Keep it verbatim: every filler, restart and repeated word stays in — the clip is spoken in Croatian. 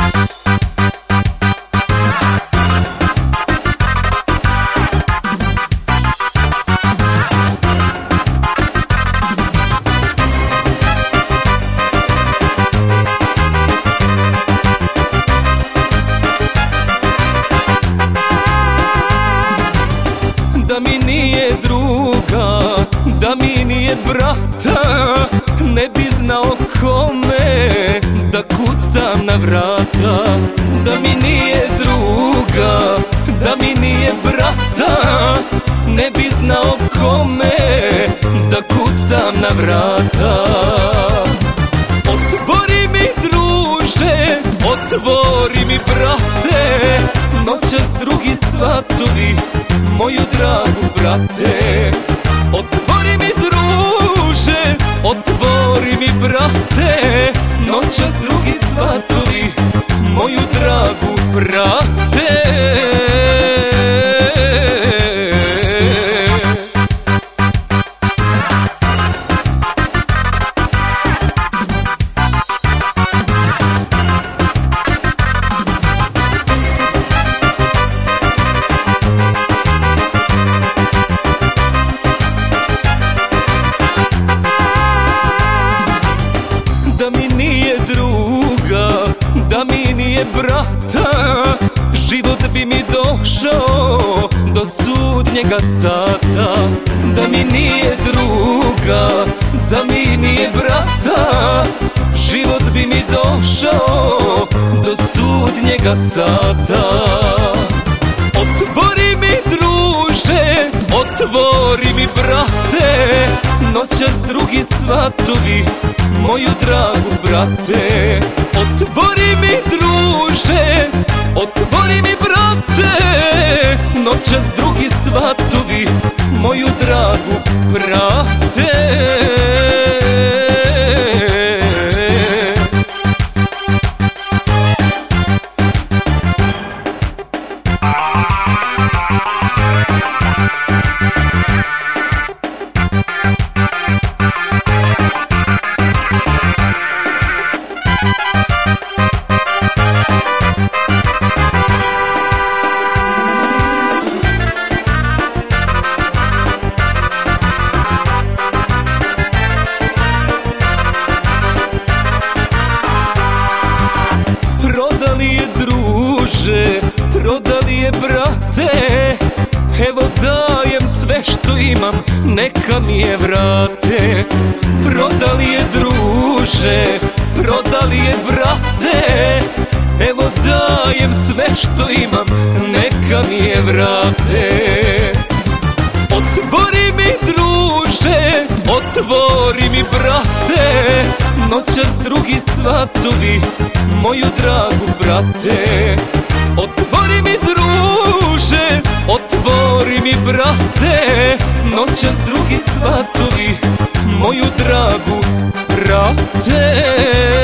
Da mi nije druga, da mi nije brata, ne bi znao kome da kucam na vrata. Da mi nije druga, da mi nije brata, ne bi znao kome da kucam na vrata. Otvori mi druže, otvori mi brate, noćas drugi svatovi moju dragu brate. Otvori mi druže, otvori mi brate, noćas drugi svatovi moju dragu brate. Da mi nije druga, da mi nije brata, život bi mi došao do sudnjega sata. Da mi nije druga, da mi nije brata, život bi mi došao do sudnjega sata. Otvori mi druže, otvori mi brate, noćas drugi svatovi moju dragu brate. Otvori mi druže, otvori mi brate, noćas drugi svatovi moju dragu brate. Prodali je druže, prodali je brate, evo dajem sve što imam, neka mi je vrate. Prodali je druže, prodali je brate, evo dajem sve što imam, neka mi je vrate. Otvori mi druže, otvori mi brate, noćas drugi svatovi moju dragu brate. Otvori mi druže, otvori mi brate, noćas drugi svatovi moju dragu brate.